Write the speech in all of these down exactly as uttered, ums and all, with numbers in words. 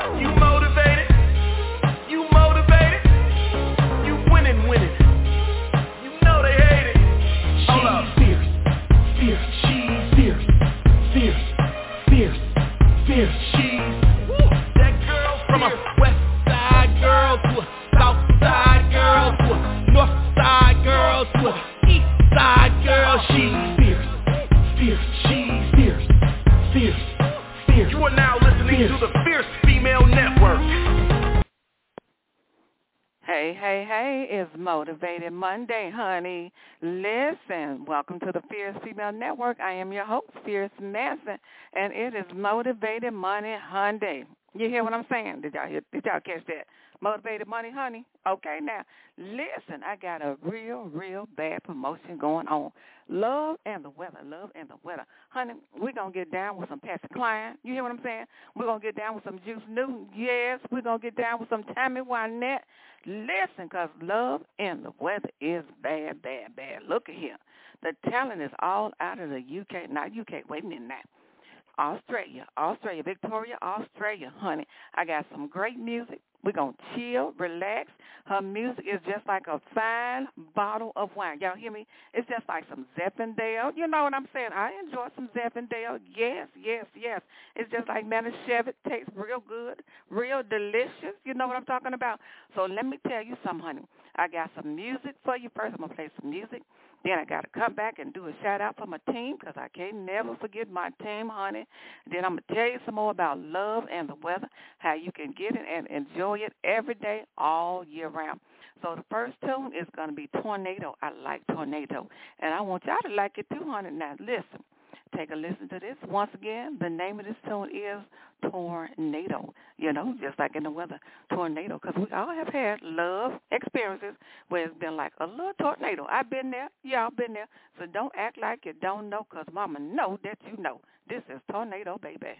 You motivated? You motivated? You winning, winning. You know they hate it. Hold up. Fierce, fierce, she's fierce, fierce, fierce, fierce, she's Woo. That girl from a west side girl to a south side girl to a north side girl to a east side girl. She's fierce, fierce, she's fierce, fierce, fierce. You are now listening fierce. to the Fierce Female Network. Hey, hey, hey, it's Motivated Monday, honey. Listen, welcome to the Fierce Female Network. I am your host, Fierce Manson, and it is Motivated Money Honey. You hear what I'm saying? Did y'all hear, did y'all catch that? Motivated Money Honey? Okay, now, listen, I got a real, real bad promotion going on. Love and the weather, love and the weather. Honey, we're going to get down with some Patsy Cline. You hear what I'm saying? We're going to get down with some Juice Newton. Yes, we're going to get down with some Tammy Wynette. Listen, because love and the weather is bad, bad, bad. Look at here. The talent is all out of the U K. Not U K, wait a minute now. Australia, Australia, Victoria, Australia, honey. I got some great music. We're going to chill, relax. Her music is just like a fine bottle of wine. Y'all hear me? It's just like some Zinfandel. You know what I'm saying? I enjoy some Zinfandel. Yes, yes, yes. It's just like Manischewitz. Tastes real good, real delicious. You know what I'm talking about? So let me tell you something, honey. I got some music for you. First, I'm going to play some music. Then I got to come back and do a shout-out for my team because I can't never forget my team, honey. Then I'm going to tell you some more about love and the weather, how you can get it and enjoy it every day, all year round. So the first tune is going to be Tornado. I like Tornado. And I want y'all to like it too, honey. Now, listen. Take a listen to this. Once again, the name of this tune is Tornado. You know, just like in the weather, tornado. Because we all have had love experiences where it's been like a little tornado. I've been there. Y'all been there. So don't act like you don't know because mama know that you know. This is Tornado, baby.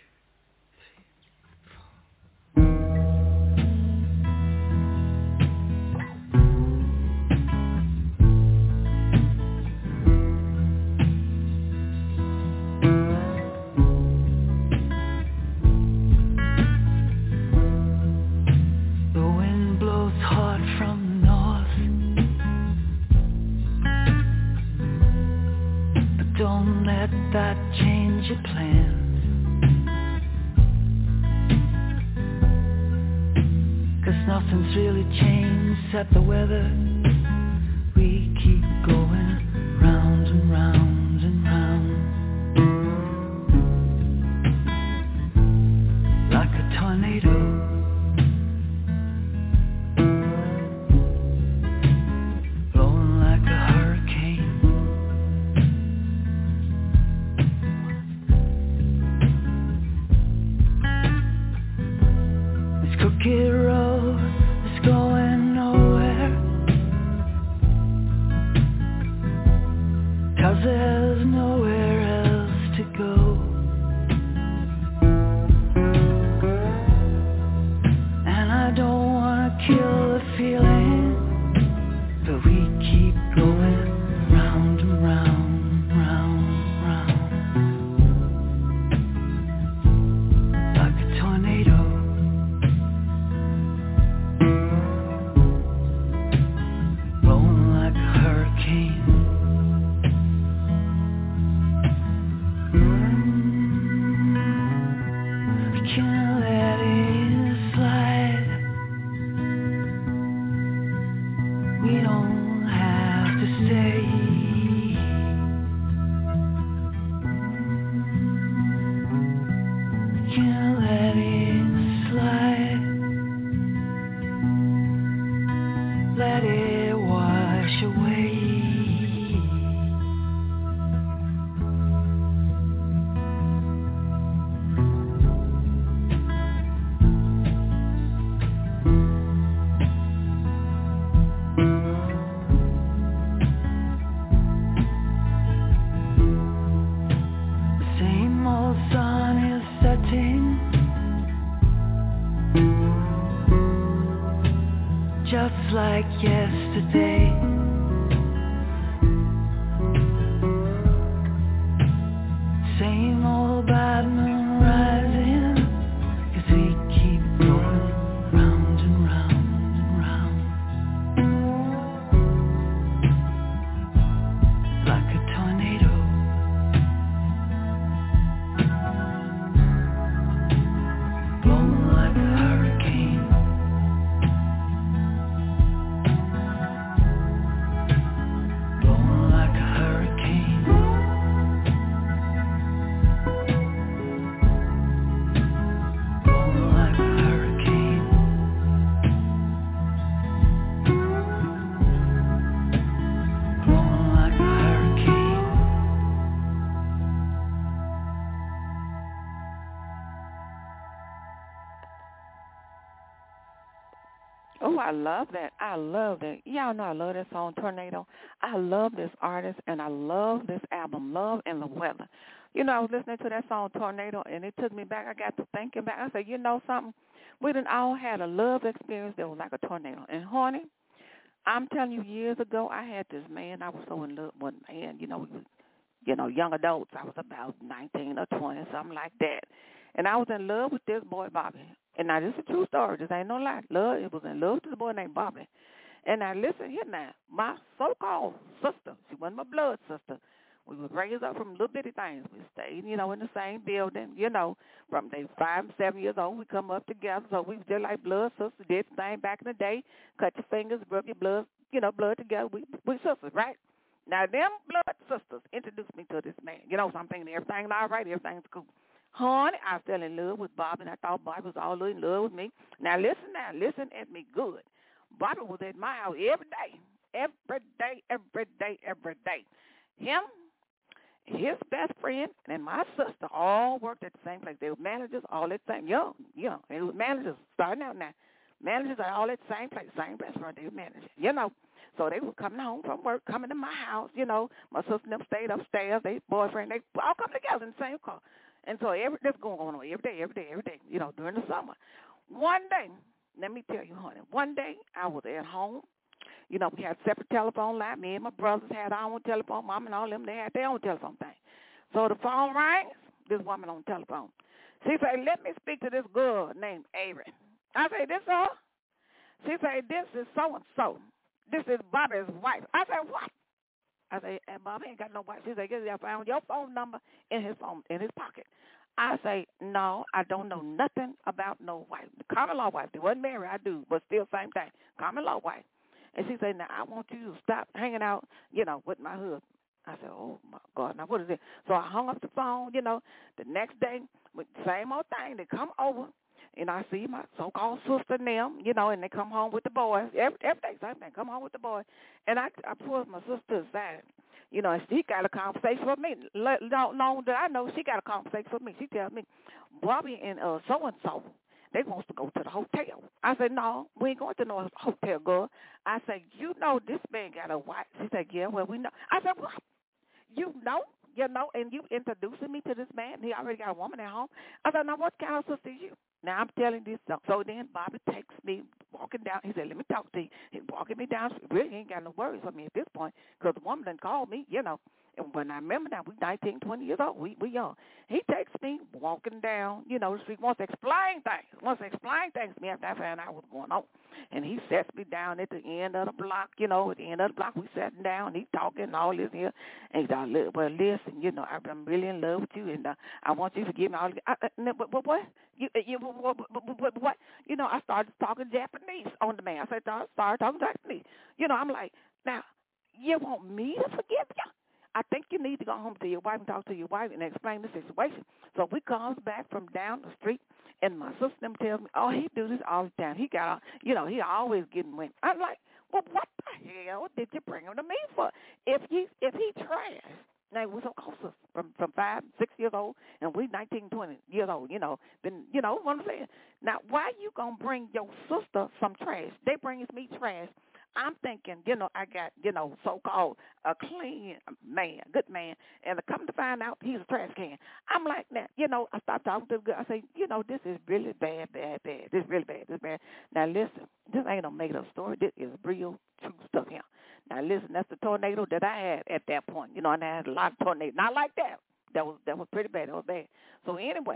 Don't let that change your plans, 'cause nothing's really changed except the weather. We keep going round and round and round like a tornado. Crooked road is going nowhere, 'cause there's nowhere else to go. And I don't want to kill the feeling, but we keep going round and round, round, round like a tornado. Just like yesterday, same old bad moon rising, 'cause we keep blowing like a hurricane. Blowing like a hurricane. Blowing like a hurricane. Blowing like a hurricane. Oh, I love that. I love that. Y'all know I love that song, Tornado. I love this artist, and I love this album, Love and the Weather. You know, I was listening to that song, Tornado, and it took me back. I got to thinking back. I said, you know something? We done all had a love experience that was like a tornado. And, honey, I'm telling you, years ago, I had this man. I was so in love with a man. You know, we was, you know, young adults. I was about nineteen or twenty, something like that. And I was in love with this boy, Bobby. And now, this is a true story. This ain't no lie. Love, it was in love with this boy named Bobby. And now, listen here now. My so-called sister, she wasn't my blood sister. We were raised up from little bitty things. We stayed, you know, in the same building, you know, from they five and seven years old. We come up together. So we was just like blood sisters, did the thing back in the day. Cut your fingers, rub your blood, you know, blood together. We, we sisters, right? Now, them blood sisters introduced me to this man. You know, so I'm thinking everything's all right, everything's cool. Honey, I fell in love with Bobby, and I thought Bobby was all in love with me. Now, listen now. Listen at me good. Bobby was at my house every day, every day, every day, every day. Him, his best friend, and my sister all worked at the same place. They were managers all at the same, young, young. They were managers starting out now. Managers are all at the same place, same restaurant. They were managers, you know. So they were coming home from work, coming to my house, you know. My sister and them stayed upstairs. They boyfriend, they all come together in the same car. And so every that's going on every day, every day, every day, you know, during the summer. One day, let me tell you, honey, one day I was at home. You know, we had separate telephone line. Me and my brothers had our own telephone. Mom and all them, they had their own telephone thing. So the phone rings, this woman on the telephone. She said, let me speak to this girl named Avery. I say, this her? She said, this is so-and-so. This is Bobby's wife. I said, what? I say, and Bobby ain't got no wife. She said, I found your phone number in his phone, in his pocket. I say, no, I don't know nothing about no wife. Common law wife. They wasn't married, I do, but still same thing. Common law wife. And she said, now, I want you to stop hanging out, you know, with my husband. I said, oh, my God, now what is it? So I hung up the phone, you know. The next day, with the same old thing, they come over, and I see my so-called sister and them, you know, and they come home with the boys. Every, every day, same thing, come home with the boys. And I, I pulled my sister aside, you know, and she got a conversation with me. Don't know that I know she got a conversation with me. She tells me, Bobby and uh, so-and-so, they wants to go to the hotel. I said, no, we ain't going to no hotel, girl. I said, you know this man got a wife. She said, yeah, well, we know. I said, what? You know? You know, and you introducing me to this man. He already got a woman at home. I said, now, what kind of sister is you? Now, I'm telling this. So, so then Bobby takes me walking down. He said, let me talk to you. He's walking me down. Really ain't got no worries for me at this point because the woman done called me, you know. And when I remember now, we nineteen, twenty years old. We we young. He takes me walking down, you know, the street, wants to explain things, wants to explain things to me after I found out what's going on. And he sets me down at the end of the block, you know, at the end of the block. We sat down, he talking and all this here. And he thought, well, listen, you know, I'm really in love with you, and uh, I want you to forgive me all this. I, uh, but, but what? You, you, what, what, what, what? You know, I started talking Japanese on the man. I said, I started talking Japanese. You know, I'm like, now, you want me to forgive you? I think you need to go home to your wife and talk to your wife and explain the situation. So we comes back from down the street, and my sister them tells me, oh, he do this all the time. He got, you know, he always getting women. I'm like, well, what the hell did you bring him to me for? If he if he trash, now we're so close from from five, six years old, and we nineteen, twenty years old. You know, been, you know what I'm saying. Now, why you gonna bring your sister some trash? They brings me trash. I'm thinking, you know, I got, you know, so-called a clean man, good man, and to come to find out he's a trash can. I'm like that. You know, I stopped talking to the girl. I say, you know, this is really bad, bad, bad. This is really bad, this is bad. Now, listen, this ain't no made-up story. This is real, true stuff here. Now, listen, that's the tornado that I had at that point. You know, and I had a lot of tornadoes. Not like that. That was that was pretty bad. That was bad. So, anyway,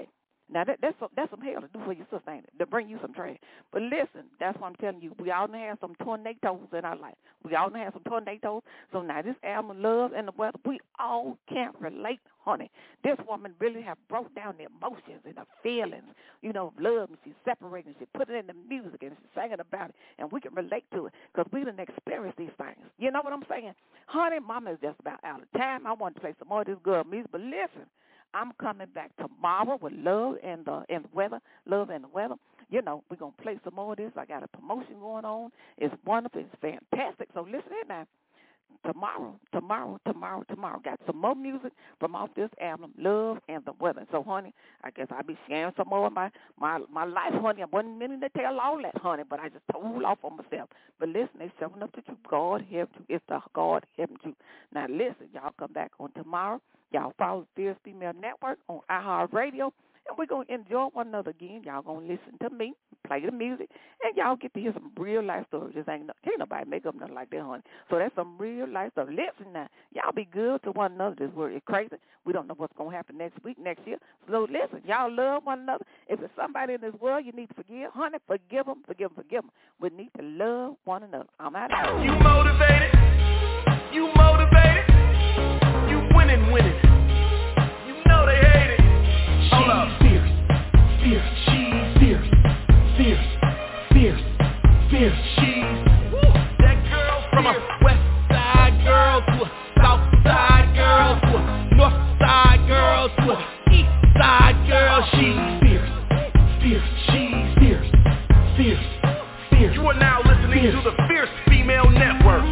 Now, that, that's, some, that's some hell to do for your sister, ain't it? To bring you some trash. But listen, that's what I'm telling you. We all done have some tornadoes in our life. We all done have some tornadoes. So now this album, Love and the Weather, we all can't relate, honey. This woman really have broke down the emotions and the feelings, you know, of love, and she's separating. She put it in the music, and she's singing about it, and we can relate to it because we done experienced these things. You know what I'm saying? Honey, mama is just about out of time. I want to play some more of this good music, but listen. I'm coming back tomorrow with Love and the and the Weather, Love and the Weather. You know, we're going to play some more of this. I got a promotion going on. It's wonderful. It's fantastic. So listen in now. Tomorrow, tomorrow, tomorrow, tomorrow. Got some more music from off this album, Love and the Weather. So, honey, I guess I'll be sharing some more of my, my, my life, honey. I wasn't meaning to tell all that, honey, but I just told off on myself. But listen, they showing up to you. God help you. It's the God help you. Now, listen, y'all come back on tomorrow. Y'all follow Fierce Female Network on iHeartRadio, and we're going to enjoy one another again. Y'all going to listen to me, play the music, and y'all get to hear some real-life stories. Just ain't, no, can't nobody make up nothing like that, honey. So that's some real-life stuff. Listen now. Y'all be good to one another. This word is crazy. We don't know what's going to happen next week, next year. So listen, y'all love one another. If there's somebody in this world you need to forgive, honey, forgive them, forgive them, forgive them. We need to love one another. I'm out of here. You motivated. You motivated. You winning, winning. You know they hate it. Hold up. Fierce, fierce, she's fierce, fierce, fierce, fierce, she's. Woo. That girl from a west side girl to a south side girl to a north side girl to a east side girl. She's fierce, fierce, she's fierce, fierce, fierce. You are now listening fierce. to the Fierce Female Network.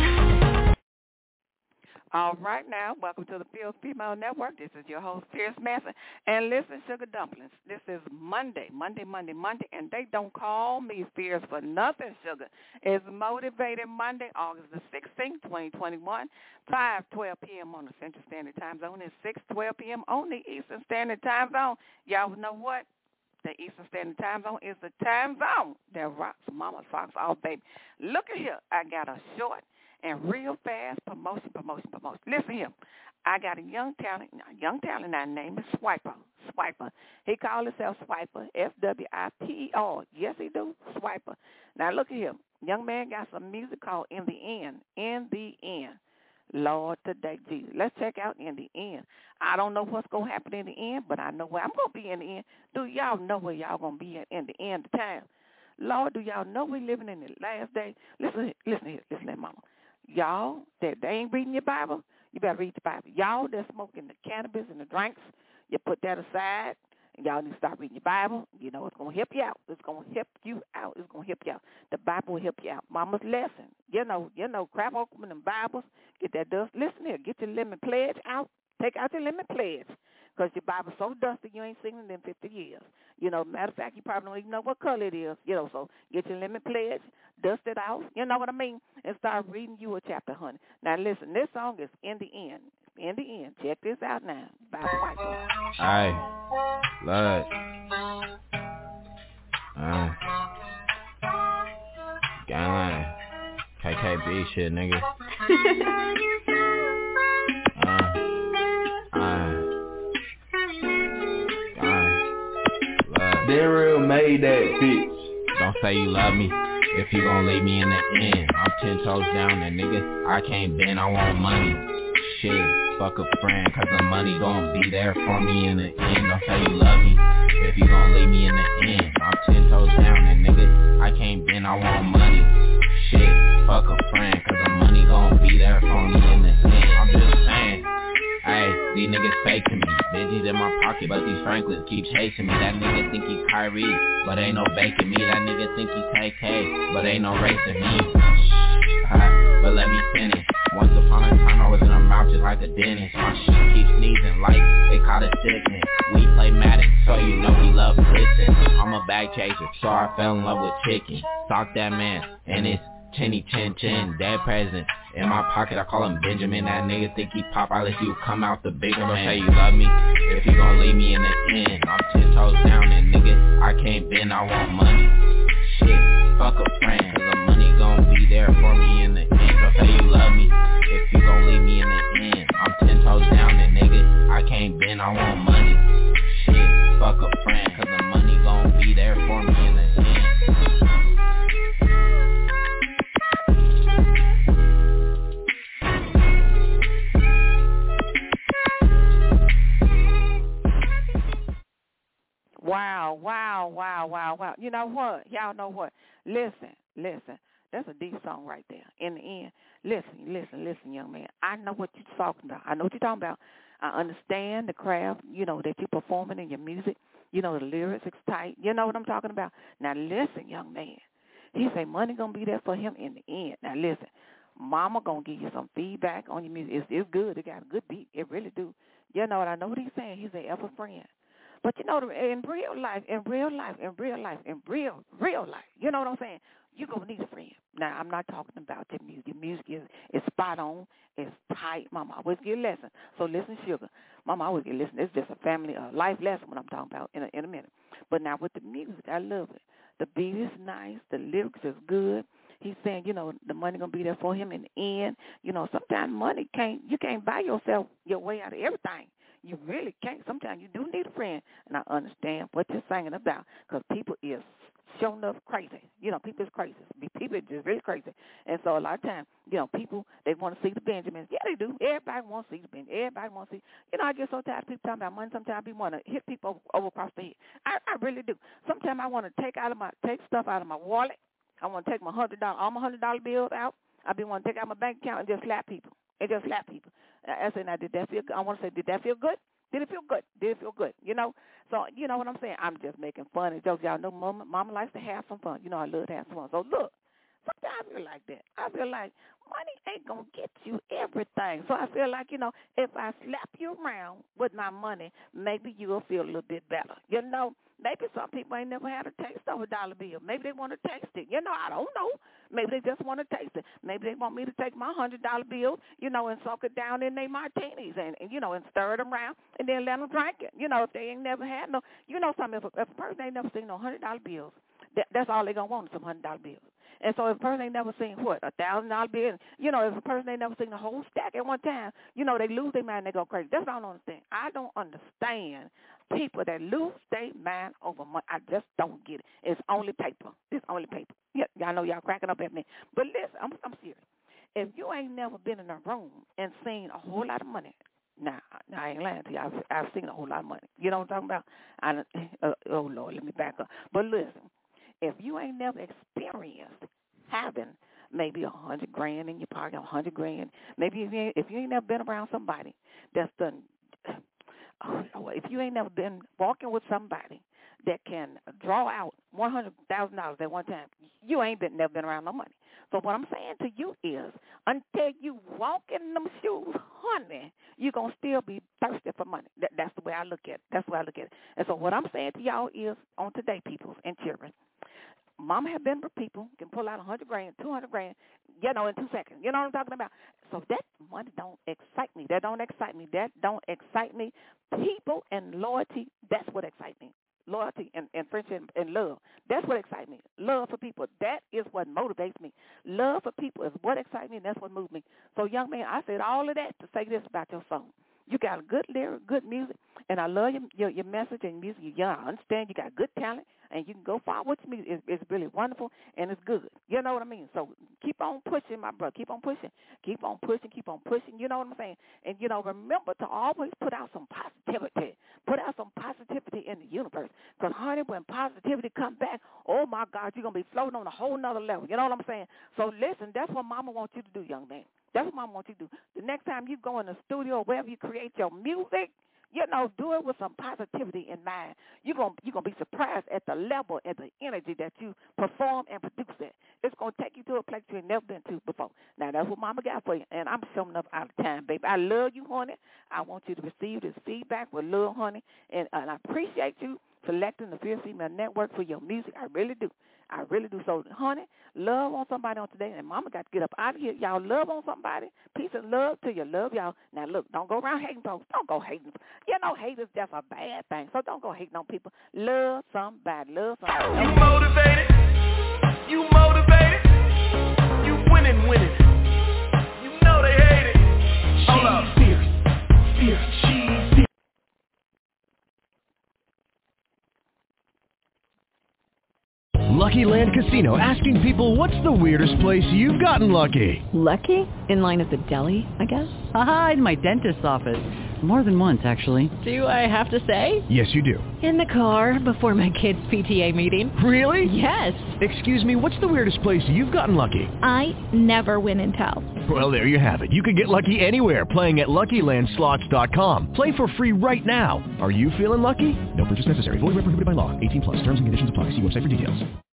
All right now, welcome to the Fierce Female Network. This is your host, Fierce Manson. And listen, Sugar Dumplings, this is Monday, Monday, Monday, Monday, and they don't call me Fierce for nothing, Sugar. It's Motivated Monday, August the sixteenth, twenty twenty-one, five twelve p.m. on the Central Standard Time Zone and six twelve p.m. on the Eastern Standard Time Zone. Y'all know what? The Eastern Standard Time Zone is the time zone that rocks Mama Socks off, baby. Look at here. I got a short and real fast promotion, promotion, promotion. Listen here. I got a young talent, a young talent, now name is Swiper. Swiper. He called himself Swiper, S W I P E R. Yes, he do, Swiper. Now, look at him. Young man got some music called In the End. In the End. Lord, today, Jesus. Let's check out In the End. I don't know what's going to happen in the end, but I know where I'm going to be in the end. Do y'all know where y'all going to be in, in the end of time? Lord, do y'all know we're living in the last day? Listen, listen here, listen here, mama. Y'all that they ain't reading your Bible, you better read the Bible. Y'all that smoking the cannabis and the drinks, you put that aside, and y'all need to start reading your Bible. You know, it's going to help you out. It's going to help you out. It's going to help you out. The Bible will help you out. Mama's lesson. You know, you know, crap open them Bibles. Get that dust. Listen here. Get your lemon pledge out. Take out your lemon pledge. Because your Bible's so dusty, you ain't seen it in fifty years. You know, matter of fact, you probably don't even know what color it is. You know, so get your lemon pledge, dust it out, you know what I mean, and start reading you a chapter, honey. Now, listen, this song is In the End. In the End. Check this out now. By Swiper. Aye. Blood. Uh. Gangland. K K B shit, nigga. Daryl made that bitch. Don't say you love me if you gon' leave me in the end. I'm ten toes down and nigga, I can't bend, I want money. Shit, fuck a friend, cause the money gon' be there for me in the end. Don't say you love me if you gon' leave me in the end. I'm ten toes down and nigga, I can't bend, I want money. Shit, fuck a friend, cause the money gon' be there for me in the end. I'm just saying. Hey, these niggas faking me. Benji's in my pocket, but these Franklins keep chasing me. That nigga think he Kyrie, but ain't no baking me. That nigga think he K K, but ain't no racing me. Uh, but let me finish. Once upon a time I was in a mouth just like a dentist. My shit keeps sneezing like they caught a sickness. We play Madden, so you know we love listen. I'm a bag chaser, so I fell in love with chicken. Stalk that man, and it's Chinny Chin Chin, dead president. In my pocket, I call him Benjamin. That nigga think he pop, I let you come out the bigger man. Don't say you love me if you gon' leave me in the end. I'm ten toes down and nigga, I can't bend, I want money. Shit, fuck a friend, cause the money gon' be there for me in the end. Don't say you love me if you gon' leave me in the end. I'm ten toes down and nigga, I can't bend, I want money. Shit, fuck a friend, cause the Wow, wow. You know what? Y'all know what? Listen, listen. That's a deep song right there. In the end, listen, listen, listen, young man. I know what you're talking about. I know what you're talking about. I understand the craft, you know, that you're performing in your music. You know, the lyrics is tight. You know what I'm talking about? Now, listen, young man. He say money going to be there for him in the end. Now, listen, mama going to give you some feedback on your music. It's, it's good. It got a good beat. It really do. You know what? I know what he's saying. He's a ever friend. But, you know, in real life, in real life, in real life, in real, real life, you know what I'm saying? You're going to need a friend. Now, I'm not talking about your music. Your music is, is spot on. It's tight. Mama always get a lesson. So listen, sugar. Mama always get a lesson. It's just a family, uh, life lesson what I'm talking about in a, in a minute. But now with the music, I love it. The beat is nice. The lyrics is good. He's saying, you know, the money going to be there for him in the end. You know, sometimes money can't, you can't buy yourself your way out of everything. You really can't. Sometimes you do need a friend. And I understand what you're singing about because people is showing up crazy. You know, people is crazy. People is just really crazy. And so a lot of times, you know, people, they want to see the Benjamins. Yeah, they do. Everybody wants to see the Benjamins. Everybody wants to see. You know, I get so tired of people talking about money. Sometimes I want to hit people over, over across the head. I, I really do. Sometimes I want to take out of my, take stuff out of my wallet. I want to take my hundred dollar, all my hundred dollar bills out. I be want to take out my bank account and just slap people. And just slap people. I said, now, did that feel good? I want to say, did that feel good? Did it feel good? Did it feel good? You know? So, you know what I'm saying? I'm just making fun and jokes. Y'all know mama, mama likes to have some fun. You know, I love to have some fun. So, look, sometimes I feel like that. I feel like money ain't going to get you everything. So I feel like, you know, if I slap you around with my money, maybe you'll feel a little bit better. You know? Maybe some people ain't never had a taste of a dollar bill. Maybe they want to taste it. You know, I don't know. Maybe they just want to taste it. Maybe they want me to take my hundred dollar bill, you know, and soak it down in their martinis and, and, you know, and stir it around and then let them drink it. You know, if they ain't never had no, you know something, if a, if a person ain't never seen no hundred dollar bills, that, that's all they going to want is some hundred dollar bills. And so if a person ain't never seen, what, a thousand dollar bill, you know, if a person ain't never seen a whole stack at one time, you know, they lose their mind and they go crazy. That's what I don't understand. I don't understand people that lose their mind over money. I just don't get it. It's only paper. It's only paper. Yeah, y'all know y'all cracking up at me. But listen, I'm, I'm serious. If you ain't never been in a room and seen a whole lot of money, now, nah, I ain't lying to you. I've, I've seen a whole lot of money. You know what I'm talking about? I, uh, oh, Lord, let me back up. But listen, if you ain't never experienced having maybe a hundred grand in your pocket, a hundred grand, maybe if you, ain't, if you ain't never been around somebody that's done, oh Lord, if you ain't never been walking with somebody that can draw out one hundred thousand dollars at one time, you ain't been never been around no money. So what I'm saying to you is, until you walk in them shoes, honey, you're going to still be thirsty for money. That, that's the way I look at it. That's the way I look at it. And so what I'm saying to y'all is, on today, people and children, Mama have been with people, can pull out a hundred grand, two hundred grand, you know, in two seconds. You know what I'm talking about? So that money don't excite me. That don't excite me. That don't excite me. People and loyalty, that's what excites me. Loyalty and, and friendship and love, that's what excites me. Love for people, that is what motivates me. Love for people is what excites me, and that's what moves me. So, young man, I said all of that to say this about your song. You got a good lyric, good music, and I love your your, your message and music. You're young. I understand you got good talent, and you can go far with your music. It's, it's really wonderful, and it's good. You know what I mean? So keep on pushing, my brother. Keep on pushing. Keep on pushing. Keep on pushing. You know what I'm saying? And, you know, remember to always put out some positivity. Put out some positivity in the universe. Because, honey, when positivity comes back, oh, my God, you're going to be floating on a whole nother level. You know what I'm saying? So, listen, that's what Mama wants you to do, young man. That's what Mama wants you to do. The next time you go in the studio or wherever you create your music, you know, do it with some positivity in mind. You're going you're gonna be surprised at the level and the energy that you perform and produce it. It's going to take you to a place you ain't never been to before. Now, that's what Mama got for you, and I'm showing up out of time, baby. I love you, honey. I want you to receive this feedback with love, honey, and, and I appreciate you selecting the Fierce Female Network for your music. I really do. I really do. So, honey, love on somebody on today, and Mama got to get up out of here. Y'all love on somebody. Peace and love to you. Love y'all. Now, look, don't go around hating folks. Don't go hating. You know, hate is just a bad thing, so don't go hating on people. Love somebody. Love somebody. You motivated. You motivated. You winning, winning. You know they hate it. Hold up. Fierce. Fierce. She's fierce. Lucky Land Casino, asking people, what's the weirdest place you've gotten lucky? Lucky? In line at the deli, I guess? Aha, in my dentist's office. More than once, actually. Do I have to say? Yes, you do. In the car before my kids' P T A meeting. Really? Yes. Excuse me, what's the weirdest place you've gotten lucky? I never win and tell. Well, there you have it. You can get lucky anywhere, playing at Lucky Land Slots dot com. Play for free right now. Are you feeling lucky? No purchase necessary. Void where prohibited by law. eighteen plus. Terms and conditions apply. See website for details.